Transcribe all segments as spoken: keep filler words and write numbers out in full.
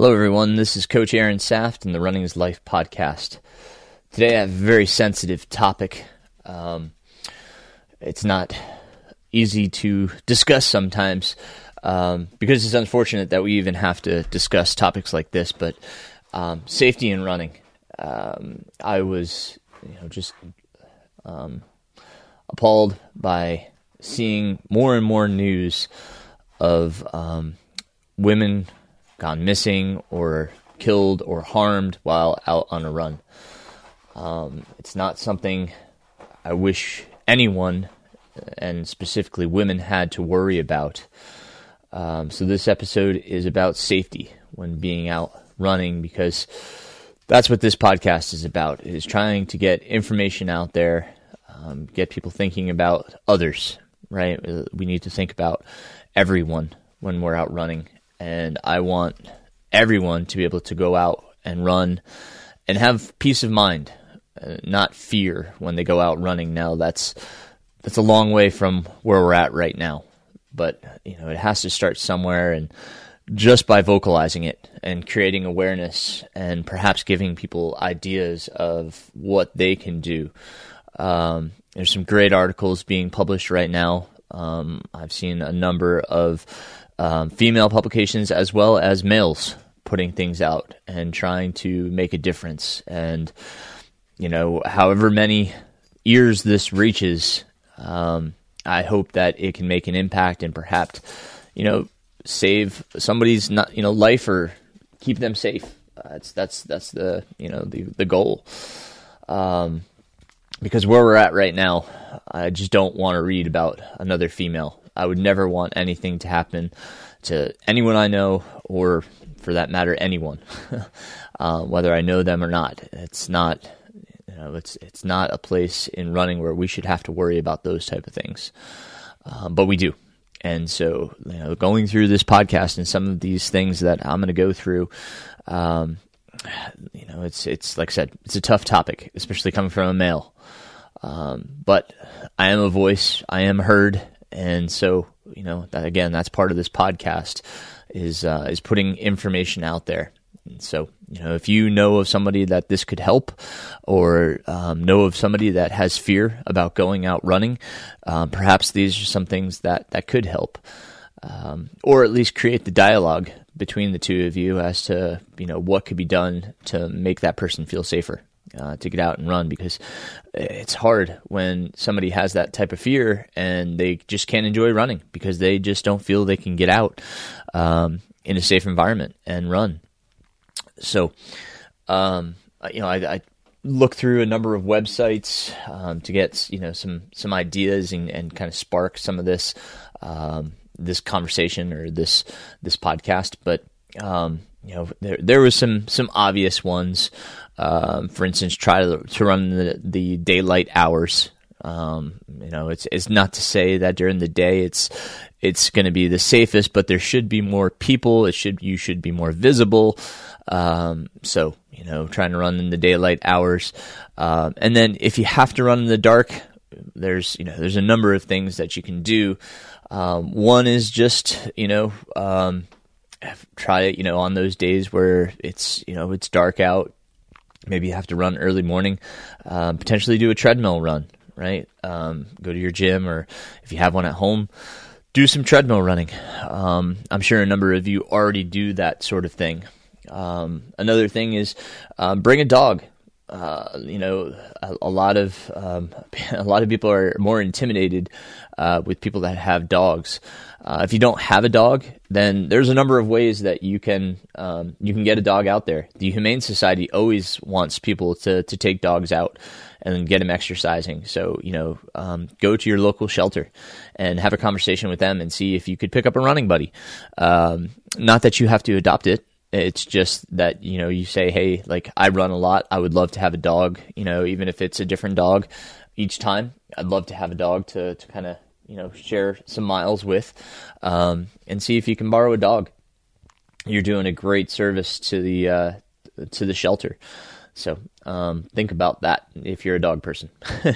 Hello, everyone. This is Coach Aaron Saft in the Running is Life podcast. Today, I have a very sensitive topic. Um, it's not easy to discuss sometimes um, because it's unfortunate that we even have to discuss topics like this. But um, safety in running, um, I was, you know, just um, appalled by seeing more and more news of um, women gone missing or killed or harmed while out on a run. Um, it's not something I wish anyone, and specifically women, had to worry about. Um, so this episode is about safety when being out running, because that's what this podcast is about, is trying to get information out there, um, get people thinking about others, right? We need to think about everyone when we're out running. And I want everyone to be able to go out and run and have peace of mind, uh, not fear when they go out running. Now, that's that's a long way from where we're at right now. But, you know, it has to start somewhere, and just by vocalizing it and creating awareness and perhaps giving people ideas of what they can do. Um, there's some great articles being published right now. Um, I've seen a number of Um, female publications as well as males putting things out and trying to make a difference. And, you know, however many ears this reaches, um, I hope that it can make an impact and perhaps, you know, save somebody's not, you know, life or keep them safe. Uh, that's, that's, that's the, you know, the, the goal. Um, because where we're at right now, I just don't want to read about another female. I would never want anything to happen to anyone I know, or for that matter, anyone, uh, whether I know them or not. It's not, you know, it's it's not a place in running where we should have to worry about those type of things, um, but we do. And so, you know, going through this podcast and some of these things that I'm going to go through, um, you know, it's it's like I said, it's a tough topic, especially coming from a male. Um, but I am a voice. I am heard. And so, you know, that, again, that's part of this podcast, is uh, is putting information out there. And so, you know, if you know of somebody that this could help, or um, know of somebody that has fear about going out running, um, perhaps these are some things that, that could help, um, or at least create the dialogue between the two of you as to, you know, what could be done to make that person feel safer. Uh, to get out and run, because it's hard when somebody has that type of fear and they just can't enjoy running because they just don't feel they can get out um, in a safe environment and run. So, um, you know, I, I look through a number of websites um, to get, you know, some some ideas and, and kind of spark some of this um, this conversation or this this podcast. But um, you know, there there was some some obvious ones. Um, for instance, try to to run the, the daylight hours. Um, you know, it's it's not to say that during the day it's it's going to be the safest, but there should be more people. It should you should be more visible. Um, so you know, trying to run in the daylight hours, um, and then if you have to run in the dark, there's you know there's a number of things that you can do. Um, one is just you know. Um, try it you know on those days where it's you know it's dark out. Maybe you have to run early morning, um, potentially do a treadmill run, right? Um, go to your gym, or if you have one at home, do some treadmill running. Um, I'm sure a number of you already do that sort of thing. Um, another thing is um, bring a dog. Uh, you know, a, a lot of um, a lot of people are more intimidated uh, with people that have dogs. Uh, if you don't have a dog, then there's a number of ways that you can um, you can get a dog out there. The Humane Society always wants people to to take dogs out and get them exercising. So you know, um, go to your local shelter and have a conversation with them and see if you could pick up a running buddy. Um, not that you have to adopt it. It's just that, you know, you say, hey, like, I run a lot. I would love to have a dog, you know, even if it's a different dog each time. I'd love to have a dog to, to kind of, you know, share some miles with, um, and see if you can borrow a dog. You're doing a great service to the, uh, to the shelter. So, um, think about that if you're a dog person.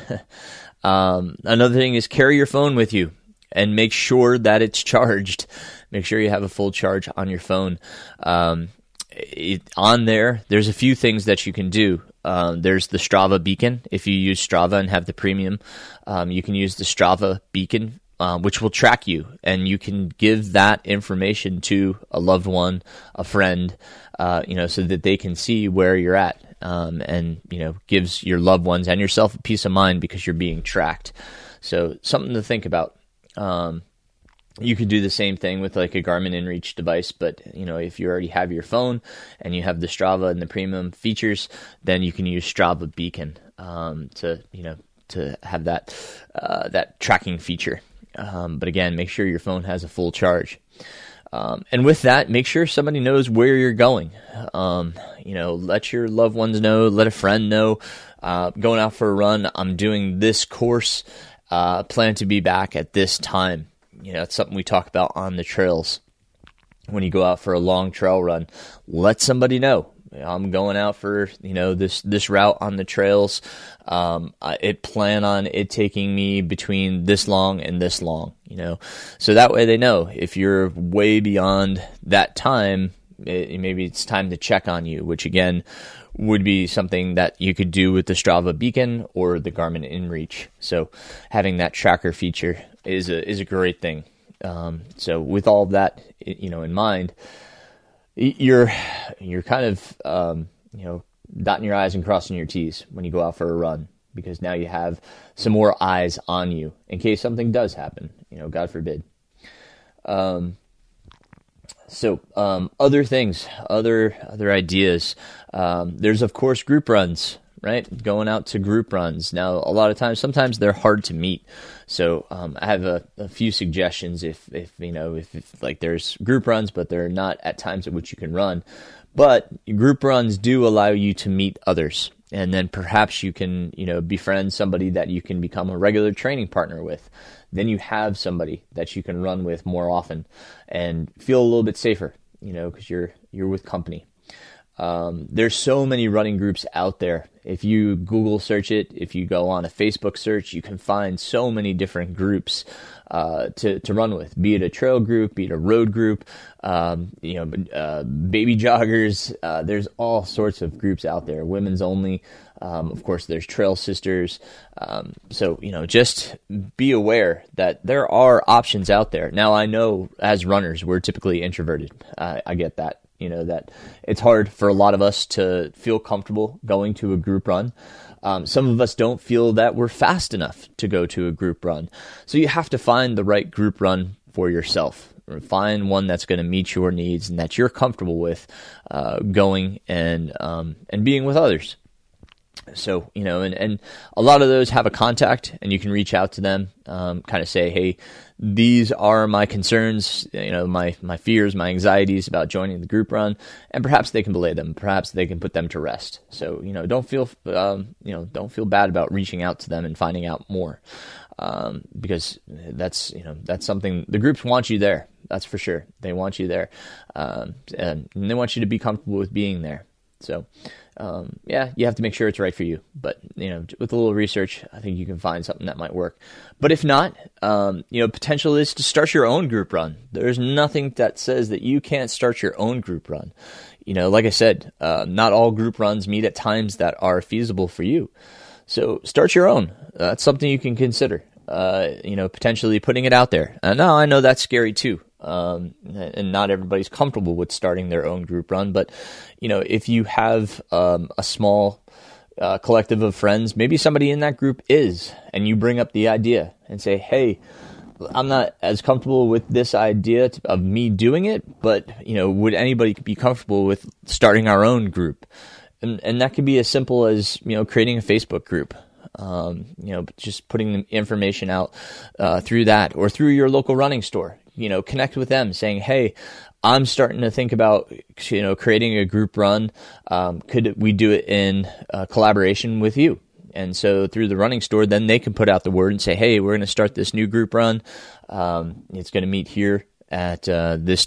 um, another thing is carry your phone with you. And make sure that it's charged. Make sure you have a full charge on your phone. Um, it, on there, there's a few things that you can do. Um, there's the Strava beacon. If you use Strava and have the premium, um, you can use the Strava beacon, uh, which will track you, and you can give that information to a loved one, a friend, uh, you know, so that they can see where you're at, um, and you know, gives your loved ones and yourself a peace of mind because you're being tracked. So something to think about. Um, You could do the same thing with like a Garmin InReach device, but you know, if you already have your phone and you have the Strava and the premium features, then you can use Strava Beacon um, to you know to have that uh, that tracking feature. Um, but again, make sure your phone has a full charge. Um, and with that, make sure somebody knows where you're going. Um, you know, let your loved ones know, let a friend know. Uh, going out for a run, I'm doing this course. Uh, plan to be back at this time. You know, it's something we talk about on the trails. When you go out for a long trail run, let somebody know. I'm going out for, you know, this, this route on the trails. Um, I it plan on it taking me between this long and this long, you know, so that way they know if you're way beyond that time, it, maybe it's time to check on you, which again would be something that you could do with the Strava Beacon or the Garmin InReach. So having that tracker feature is a, is a great thing. Um, so with all of that, you know, in mind, you're, you're kind of, um, you know, dotting your I's and crossing your T's when you go out for a run, because now you have some more eyes on you in case something does happen, you know, God forbid. Um, So, um, other things, other, other ideas. Um, there's of course group runs, right? Going out to group runs. Now, a lot of times, sometimes they're hard to meet. So, um, I have a, a few suggestions if, if, you know, if, if like there's group runs, but they're not at times at which you can run, but group runs do allow you to meet others. And then perhaps you can, you know, befriend somebody that you can become a regular training partner with. Then you have somebody that you can run with more often and feel a little bit safer, you know, because you're you're with company. Um, there's so many running groups out there. If you Google search it, if you go on a Facebook search, you can find so many different groups uh, to to run with. Be it a trail group, be it a road group, um, you know, uh, baby joggers. Uh, there's all sorts of groups out there. Women's only. Um, of course, there's Trail Sisters. Um, so, you know, just be aware that there are options out there. Now, I know as runners, we're typically introverted. Uh, I get that. You know, that it's hard for a lot of us to feel comfortable going to a group run. Um, some of us don't feel that we're fast enough to go to a group run. So you have to find the right group run for yourself. Find one that's going to meet your needs and that you're comfortable with uh, going and um, and being with others. So, you know, and, and a lot of those have a contact and you can reach out to them, um, kind of say, hey, these are my concerns, you know, my, my fears, my anxieties about joining the group run, and perhaps they can belay them. Perhaps they can put them to rest. So, you know, don't feel, um, you know, don't feel bad about reaching out to them and finding out more, um, because that's, you know, that's something the groups want you there. That's for sure. They want you there. Um, and they want you to be comfortable with being there. So, um, yeah, you have to make sure it's right for you. But, you know, with a little research, I think you can find something that might work. But if not, um, you know, potential is to start your own group run. There's nothing that says that you can't start your own group run. You know, like I said, uh, not all group runs meet at times that are feasible for you. So start your own. Uh, that's something you can consider, uh, you know, potentially putting it out there. And now I know that's scary too. Um, and not everybody's comfortable with starting their own group run, but you know, if you have um, a small uh, collective of friends, maybe somebody in that group is, and you bring up the idea and say, hey, I'm not as comfortable with this idea to, of me doing it, but you know, would anybody be comfortable with starting our own group? And and that could be as simple as, you know, creating a Facebook group. Um, you know, just putting information out uh, through that or through your local running store. You know, connect with them saying, hey, I'm starting to think about, you know, creating a group run. Um, could we do it in uh, collaboration with you? And so through the running store, then they can put out the word and say, hey, we're going to start this new group run. Um, it's going to meet here at uh, this time.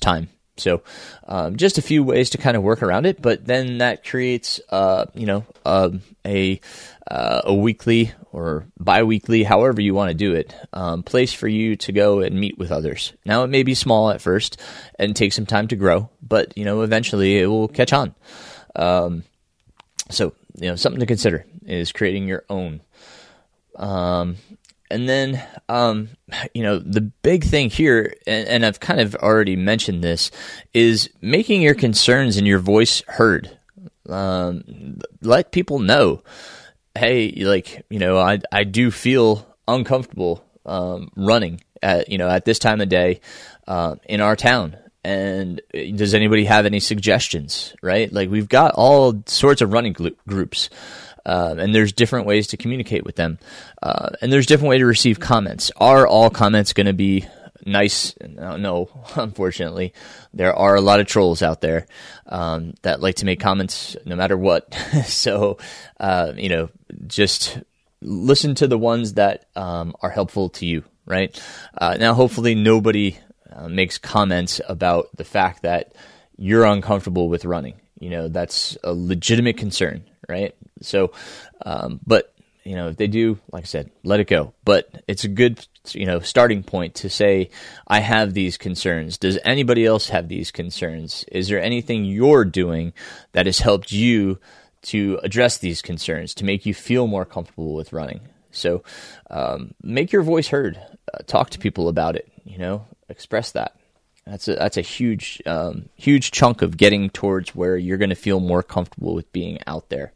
So um, just a few ways to kind of work around it, but then that creates, uh, you know, uh, a uh, a weekly or biweekly, however you want to do it, um, place for you to go and meet with others. Now, it may be small at first and take some time to grow, but, you know, eventually it will catch on. Um, so, you know, something to consider is creating your own. Um, and then, um, you know, the big thing here, and, and I've kind of already mentioned this, is making your concerns and your voice heard. Um, let people know, hey, like, you know, I, I do feel uncomfortable, um, running at, you know, at this time of day, uh, in our town. And does anybody have any suggestions, right? Like, we've got all sorts of running gl- groups. Uh, and there's different ways to communicate with them. Uh, and there's different ways to receive comments. Are all comments going to be nice? No, no, unfortunately. There are a lot of trolls out there um, that like to make comments no matter what. So, uh, you know, just listen to the ones that um, are helpful to you, right? Uh, now, hopefully nobody uh, makes comments about the fact that you're uncomfortable with running. You know, that's a legitimate concern, right? So, um, but, you know, if they do, like I said, let it go. But it's a good, you know, starting point to say, I have these concerns. Does anybody else have these concerns? Is there anything you're doing that has helped you to address these concerns, to make you feel more comfortable with running? So, um, make your voice heard. Uh, talk to people about it, you know, express that. That's a, that's a huge, um, huge chunk of getting towards where you're going to feel more comfortable with being out there.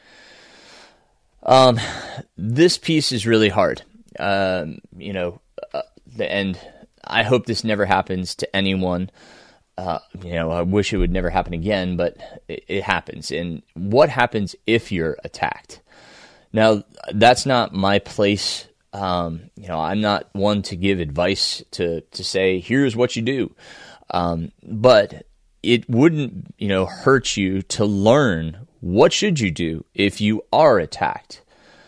Um, this piece is really hard. Um, you know, uh, the end, I hope this never happens to anyone. Uh, you know, I wish it would never happen again, but it, it happens. And what happens if you're attacked? Now, that's not my place. Um, you know, I'm not one to give advice to, to say, here's what you do. Um, but it wouldn't, you know, hurt you to learn what should you do if you are attacked.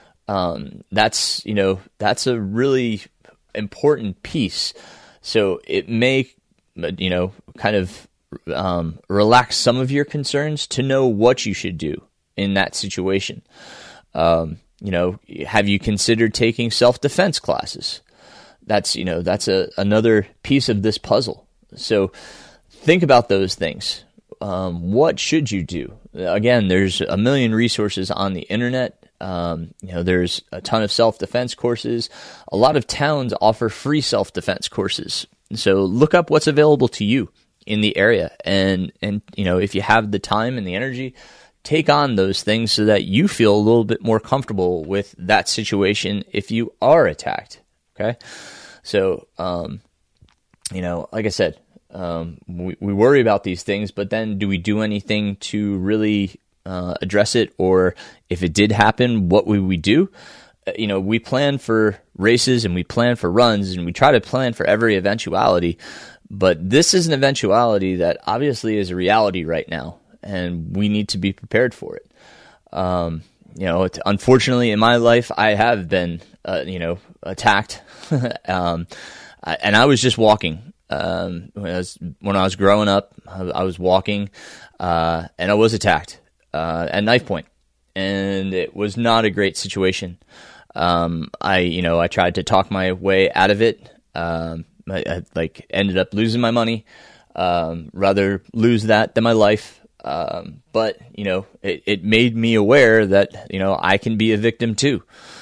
Um, that's, you know, that's a really important piece. So it may, you know, kind of, um, relax some of your concerns to know what you should do in that situation. Um, You know, have you considered taking self-defense classes? That's, you know, that's a, another piece of this puzzle. So think about those things. Um, what should you do? Again, there's a million resources on the internet. Um, you know, there's a ton of self-defense courses. A lot of towns offer free self-defense courses. So look up what's available to you in the area. And, and, you know, if you have the time and the energy, take on those things so that you feel a little bit more comfortable with that situation if you are attacked. Okay. So, um, you know, like I said, um, we, we worry about these things, but then do we do anything to really uh, address it? Or if it did happen, what would we do? Uh, you know, we plan for races and we plan for runs and we try to plan for every eventuality, but this is an eventuality that obviously is a reality right now. And we need to be prepared for it. Um, you know, it, unfortunately, in my life, I have been, uh, you know, attacked. um, I, and I was just walking. Um, when I was when I was growing up, I, I was walking, uh, and I was attacked uh, at knife point, and it was not a great situation. Um, I, you know, I tried to talk my way out of it. Um, I, I like ended up losing my money. Um, rather lose that than my life. Um, but, you know, it, it made me aware that, you know, I can be a victim too.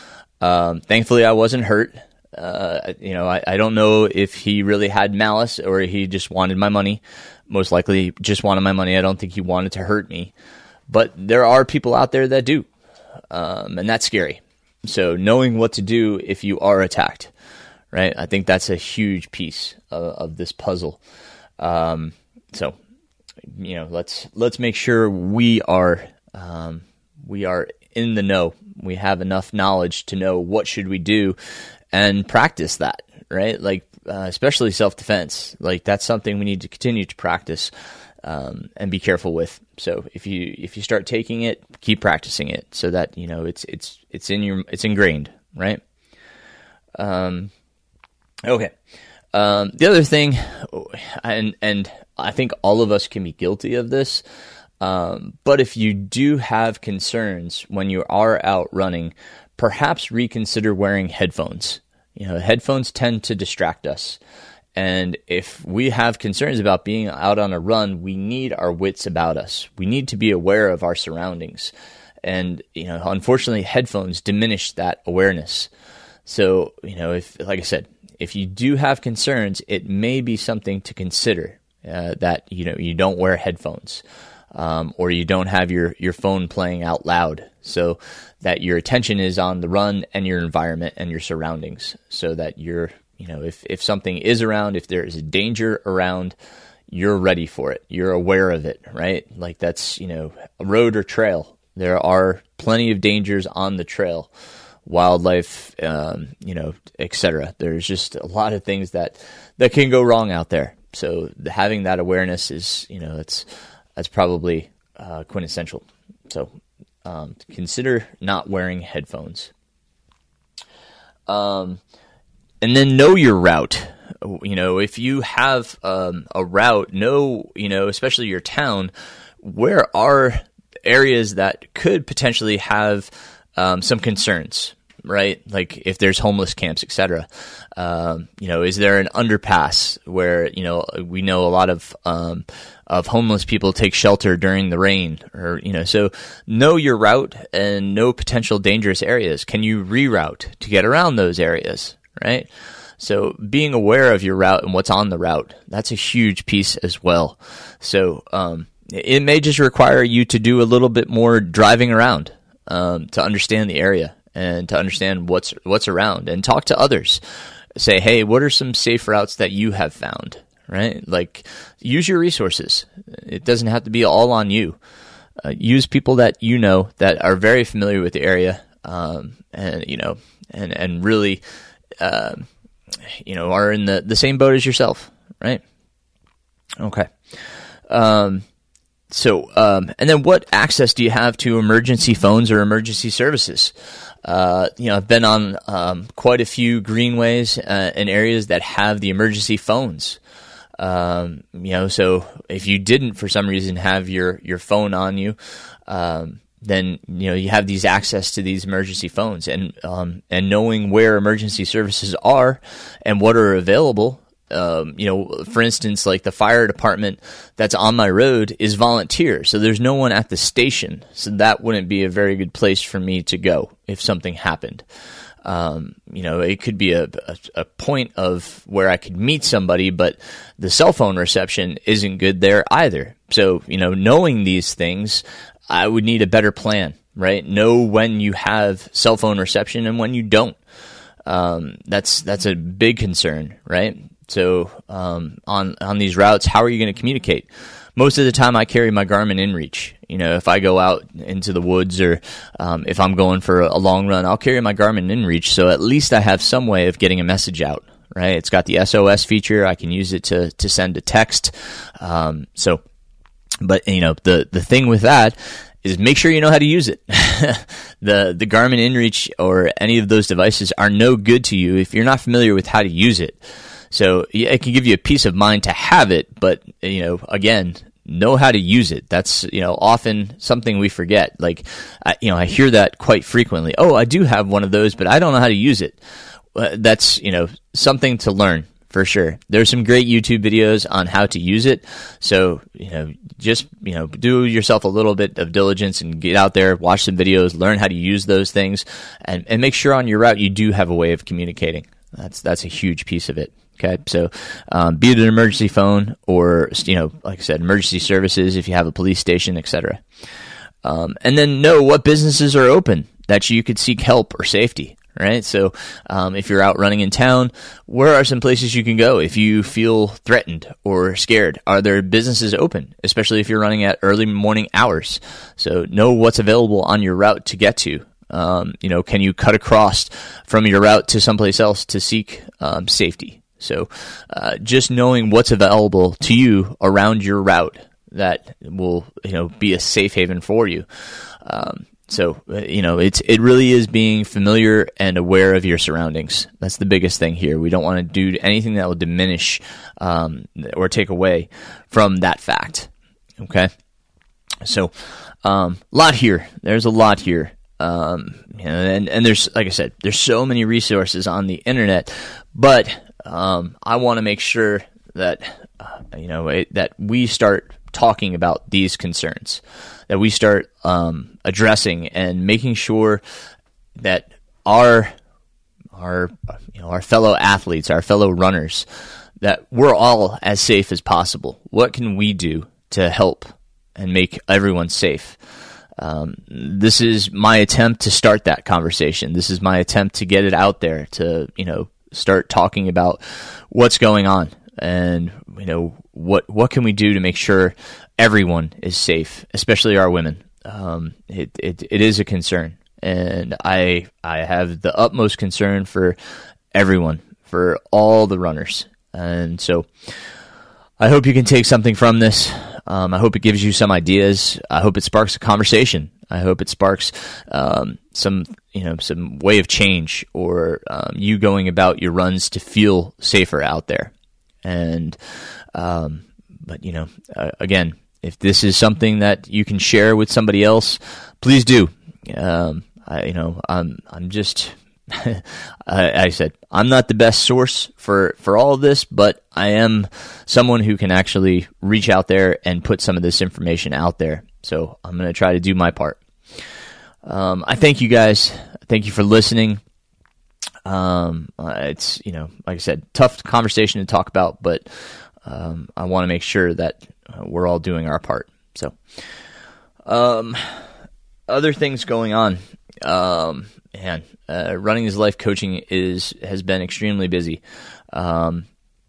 Um, thankfully I wasn't hurt. Uh, you know, I, I don't know if he really had malice or he just wanted my money. Most likely just wanted my money. I don't think he wanted to hurt me, but there are people out there that do. Um, and that's scary. So knowing what to do if you are attacked, right? I think that's a huge piece of, of this puzzle. Um, so, you know, let's let's make sure we are um, we are in the know. We have enough knowledge to know what should we do, and practice that, right? Like uh, especially self-defense. Like that's something we need to continue to practice um, and be careful with. So if you if you start taking it, keep practicing it so that you know it's it's it's in your it's ingrained, right? Um, okay. Um, the other thing, and and I think all of us can be guilty of this, um, but if you do have concerns when you are out running, perhaps reconsider wearing headphones. You know, headphones tend to distract us. And if we have concerns about being out on a run, we need our wits about us. We need to be aware of our surroundings. And, you know, unfortunately, headphones diminish that awareness. So, you know, if, like I said, if you do have concerns, it may be something to consider, uh, that, you know, you don't wear headphones, um, or you don't have your, your phone playing out loud, so that your attention is on the run and your environment and your surroundings, so that you're, you know, if, if something is around, if there is a danger around, you're ready for it. You're aware of it, right? Like that's, you know, a road or trail. There are plenty of dangers on the trail. Wildlife, um, you know, et cetera. There's just a lot of things that, that can go wrong out there. So having that awareness is, you know, it's that's probably uh, quintessential. So um, consider not wearing headphones. Um, and then know your route. You know, if you have um, a route, know, you know, especially your town, where are areas that could potentially have Um, some concerns, right? Like if there's homeless camps, et cetera. Um, you know, is there an underpass where, you know, we know a lot of, um, of homeless people take shelter during the rain, or, you know, so know your route and know potential dangerous areas. Can you reroute to get around those areas, right? So being aware of your route and what's on the route, that's a huge piece as well. So, um, it may just require you to do a little bit more driving around. Um, to understand the area and to understand what's what's around, and talk to others. Say, hey, what are some safe routes that you have found, right? Like, use your resources. It doesn't have to be all on you. Uh, use people that you know that are very familiar with the area, um, and you know, and and really, uh, you know, are in the, the same boat as yourself, right? Okay. Um, So, um, and then what access do you have to emergency phones or emergency services? Uh, you know, I've been on um, quite a few greenways uh, in areas that have the emergency phones. Um, you know, so if you didn't for some reason have your, your phone on you, um, then, you know, you have these access to these emergency phones, and, um, and knowing where emergency services are and what are available. Um, you know, for instance, like the fire department that's on my road is volunteer, so there's no one at the station, so that wouldn't be a very good place for me to go if something happened. Um, you know, it could be a, a, a point of where I could meet somebody, but the cell phone reception isn't good there either. So, you know, knowing these things, I would need a better plan, right? Know when you have cell phone reception and when you don't. Um, that's that's a big concern, right? So um, on on these routes, how are you going to communicate? Most of the time, I carry my Garmin InReach. You know, if I go out into the woods, or um, if I'm going for a long run, I'll carry my Garmin InReach. So at least I have some way of getting a message out, right? It's got the S O S feature. I can use it to to send a text. Um, so, but you know, the the thing with that is make sure you know how to use it. the the Garmin InReach or any of those devices are no good to you if you're not familiar with how to use it. So yeah, it can give you a peace of mind to have it, but, you know, again, know how to use it. That's, you know, often something we forget. Like, I, you know, I hear that quite frequently. Oh, I do have one of those, but I don't know how to use it. Uh, that's, you know, something to learn for sure. There's some great YouTube videos on how to use it. So, you know, just, you know, do yourself a little bit of diligence and get out there, watch some videos, learn how to use those things, and, and make sure on your route you do have a way of communicating. That's, that's a huge piece of it. Okay, so um, be it an emergency phone or, you know, like I said, emergency services if you have a police station, et cetera. Um, and then know what businesses are open that you could seek help or safety, right? So um, if you're out running in town, where are some places you can go if you feel threatened or scared? Are there businesses open, especially if you're running at early morning hours? So know what's available on your route to get to. Um, you know, can you cut across from your route to someplace else to seek um, safety? So uh, just knowing what's available to you around your route that will, you know, be a safe haven for you. Um, So, uh, you know, it's it really is being familiar and aware of your surroundings. That's the biggest thing here. We don't want to do anything that will diminish um, or take away from that fact. Okay? So, um, a lot here. There's a lot here. Um, you know, and, and there's, like I said, there's so many resources on the internet, but um, I want to make sure that, uh, you know, it, that we start talking about these concerns, that we start um, addressing and making sure that our our you know our fellow athletes, our fellow runners, that we're all as safe as possible. What can we do to help and make everyone safe? Um, this is my attempt to start that conversation. This is my attempt to get it out there, to you know start talking about what's going on. And you know what what can we do to make sure everyone is safe, especially our women? Um, it, it it is a concern, and I I have the utmost concern for everyone, for all the runners, and so I hope you can take something from this. Um, I hope it gives you some ideas. I hope it sparks a conversation. I hope it sparks um, some you know some way of change, or um, you going about your runs to feel safer out there. And, um, but you know, uh, again, if this is something that you can share with somebody else, please do. Um, I, you know, I'm, I'm just, I, I said, I'm not the best source for, for all of this, but I am someone who can actually reach out there and put some of this information out there. So I'm going to try to do my part. Um, I thank you guys. Thank you for listening. Um, uh, it's, you know, like I said, tough conversation to talk about, but, um, I want to make sure that uh, we're all doing our part. So, um, other things going on, um, man, uh, Running is Life coaching is, has been extremely busy. Um,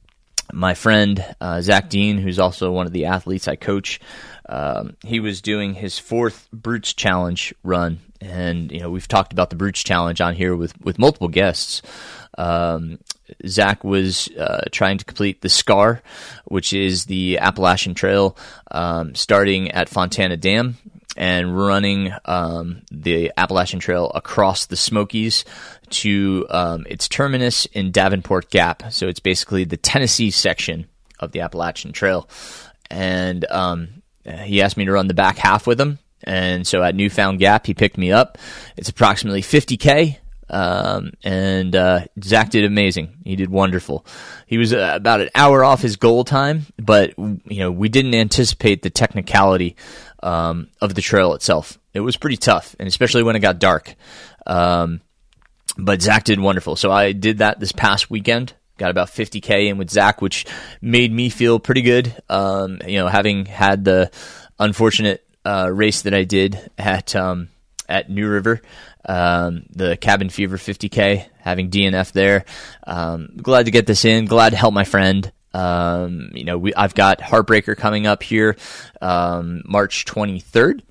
my friend, uh, Zach Dean, who's also one of the athletes I coach, um, he was doing his fourth Brutes Challenge run. And, you know, we've talked about the Brutes Challenge on here with, with multiple guests. Um, Zach was uh, trying to complete the SCAR, which is the Appalachian Trail, um, starting at Fontana Dam and running um, the Appalachian Trail across the Smokies to um, its terminus in Davenport Gap. So it's basically the Tennessee section of the Appalachian Trail. And um, he asked me to run the back half with him. And so at Newfound Gap, he picked me up. It's approximately fifty K, um, and uh, Zach did amazing. He did wonderful. He was uh, about an hour off his goal time, but you know we didn't anticipate the technicality um, of the trail itself. It was pretty tough, and especially when it got dark. Um, but Zach did wonderful. So I did that this past weekend. Got about fifty K in with Zach, which made me feel pretty good. Um, you know, having had the unfortunate Uh, race that I did at um, at New River, um, the Cabin Fever fifty K, having D N F there. Um, glad to get this in. Glad to help my friend. Um, you know, we I've got Heartbreaker coming up here, um, March twenty-third.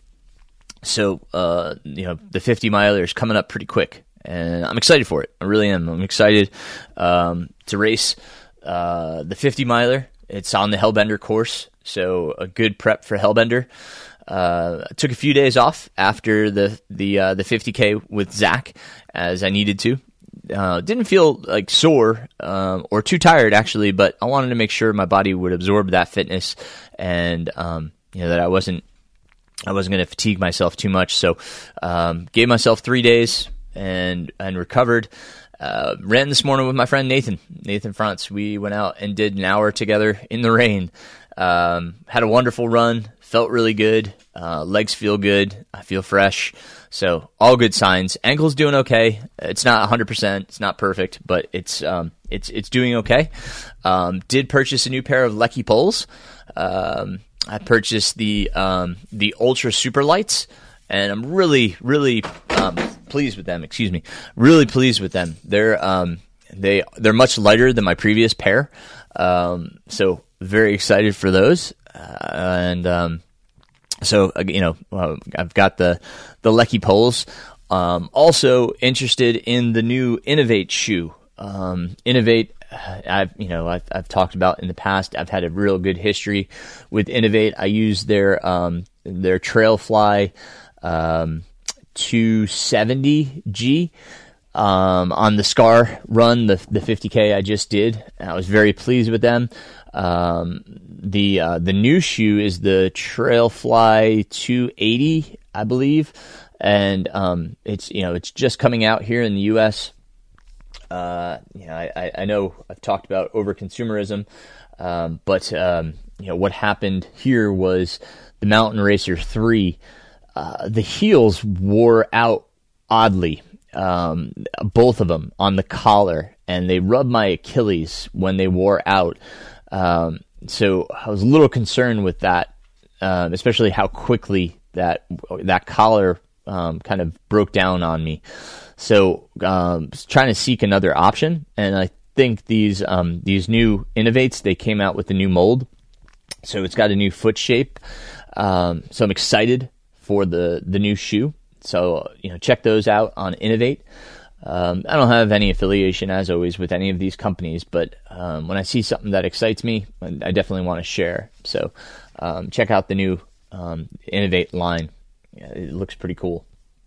So uh, you know, the fifty miler is coming up pretty quick, and I'm excited for it. I really am. I'm excited um, to race uh, the fifty miler. It's on the Hellbender course, so a good prep for Hellbender. Uh, I took a few days off after the the uh, the fifty K with Zach, as I needed to. Uh, didn't feel like sore um, or too tired actually, but I wanted to make sure my body would absorb that fitness, and um, you know that I wasn't I wasn't going to fatigue myself too much. So um, gave myself three days and and recovered. Uh, ran this morning with my friend Nathan Nathan Frantz. We went out and did an hour together in the rain. Um, had a wonderful run. Felt really good. Uh, legs feel good. I feel fresh. So all good signs. Ankle's doing okay. It's not one hundred percent. It's not perfect, but it's um, it's it's doing okay. Um, did purchase a new pair of Lecky poles. Um, I purchased the um, the Ultra Super Lights, and I'm really really um, pleased with them. Excuse me. Really pleased with them. They're um, they they're much lighter than my previous pair. Um, so very excited for those. Uh, and um, so uh, you know, uh, I've got the the Lecky poles. Um, also interested in the new Innovate shoe. Um, Innovate, I've you know I've, I've talked about in the past. I've had a real good history with Innovate. I use their um, their Trailfly um, two seventy G um, on the Scar run, the the fifty K I just did. I was very pleased with them. Um, the uh, the new shoe is the Trailfly two eighty, I believe, and um, it's you know it's just coming out here in the U S. Uh, you know, I, I know I've talked about over consumerism, um, but um, you know what happened here was the Mountain Racer three. Uh, the heels wore out oddly, um, both of them on the collar, and they rubbed my Achilles when they wore out. Um, so I was a little concerned with that, um, especially how quickly that that collar um, kind of broke down on me. So um, trying to seek another option, and I think these um, these new Innovates, they came out with the new mold, so it's got a new foot shape. Um, so I'm excited for the the new shoe. So you know, check those out on Innovate. Um, I don't have any affiliation, as always, with any of these companies, but um, when I see something that excites me, I definitely want to share. So um, check out the new um, Innovate line. Yeah, it looks pretty cool.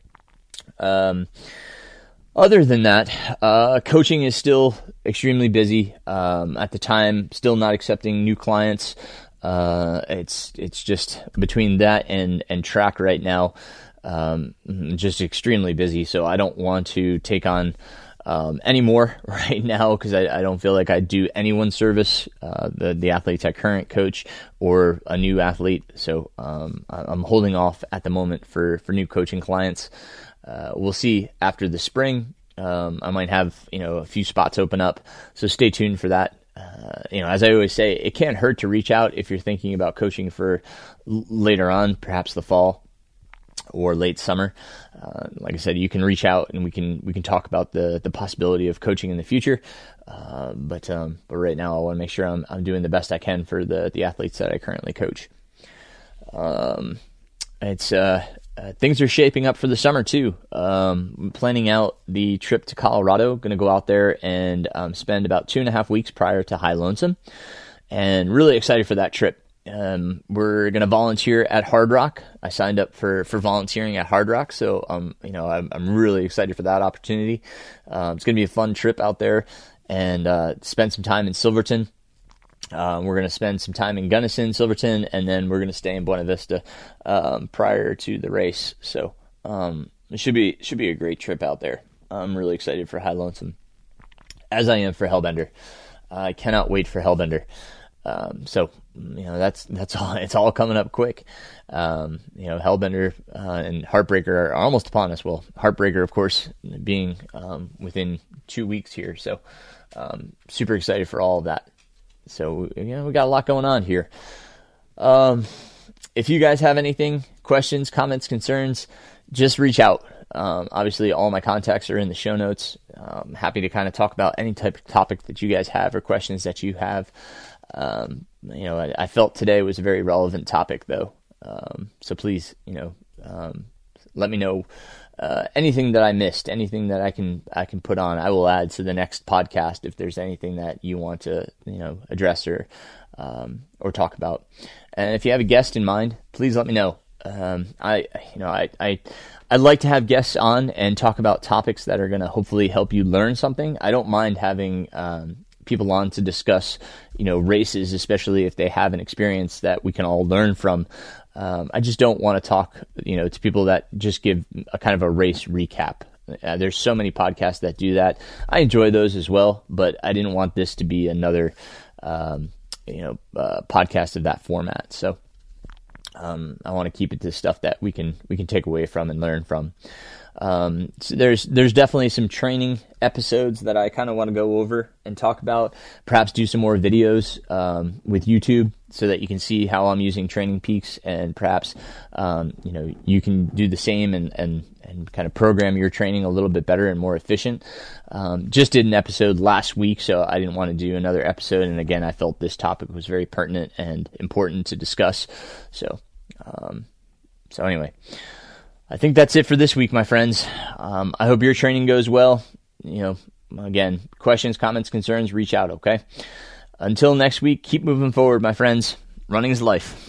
Um, other than that, uh, coaching is still extremely busy. Um, at the time, still not accepting new clients. Uh, it's it's just between that and, and track right now. Um, just extremely busy, so I don't want to take on um, any more right now because I, I don't feel like I do anyone service, uh, the the athletes I current coach or a new athlete. So um, I'm holding off at the moment for, for new coaching clients. Uh, we'll see after the spring. Um, I might have you know a few spots open up, so stay tuned for that. Uh, you know, as I always say, it can't hurt to reach out if you're thinking about coaching for l- later on, perhaps the fall or late summer. Uh, like I said, you can reach out and we can we can talk about the the possibility of coaching in the future. Uh, but um, but right now, I want to make sure I'm I'm doing the best I can for the the athletes that I currently coach. Um, it's uh, uh, things are shaping up for the summer too. Um, I'm planning out the trip to Colorado. Going to go out there and um, spend about two and a half weeks prior to High Lonesome, and really excited for that trip. Um, we're going to volunteer at Hard Rock. I signed up for, for volunteering at Hard Rock. So, um, you know, I'm, I'm really excited for that opportunity. Um, it's going to be a fun trip out there and, uh, spend some time in Silverton. Um, we're going to spend some time in Gunnison, Silverton, and then we're going to stay in Buena Vista, um, prior to the race. So, um, it should be, should be a great trip out there. I'm really excited for High Lonesome, as I am for Hellbender. I cannot wait for Hellbender. Um, so, you know, that's, that's all, it's all coming up quick. Um, you know, Hellbender, uh, and Heartbreaker are almost upon us. Well, Heartbreaker, of course, being, um, within two weeks here. So, um, super excited for all of that. So, you know, we got a lot going on here. Um, if you guys have anything, questions, comments, concerns, just reach out. Um, obviously all my contacts are in the show notes. Um, happy to kind of talk about any type of topic that you guys have or questions that you have. Um, you know, I, I felt today was a very relevant topic though. Um, so please, you know, um, let me know, uh, anything that I missed, anything that I can, I can put on, I will add to the next podcast if there's anything that you want to, you know, address or, um, or talk about. And if you have a guest in mind, please let me know. Um, I, you know, I, I, I'd like to have guests on and talk about topics that are going to hopefully help you learn something. I don't mind having, um, people on to discuss, you know, races, especially if they have an experience that we can all learn from. Um, I just don't want to talk, you know, to people that just give a kind of a race recap. Uh, there's so many podcasts that do that. I enjoy those as well, but I didn't want this to be another, um, you know, uh, podcast of that format. So, um, I want to keep it to stuff that we can, we can take away from and learn from. Um, so there's, there's definitely some training episodes that I kind of want to go over and talk about, perhaps do some more videos, um, with YouTube so that you can see how I'm using Training Peaks and perhaps, um, you know, you can do the same and, and, and kind of program your training a little bit better and more efficient. Um, just did an episode last week, so I didn't want to do another episode. And again, I felt this topic was very pertinent and important to discuss. So, um, so anyway, I think that's it for this week, my friends. Um, I hope your training goes well. You know, again, questions, comments, concerns, reach out, okay? Until next week, keep moving forward, my friends. Running is life.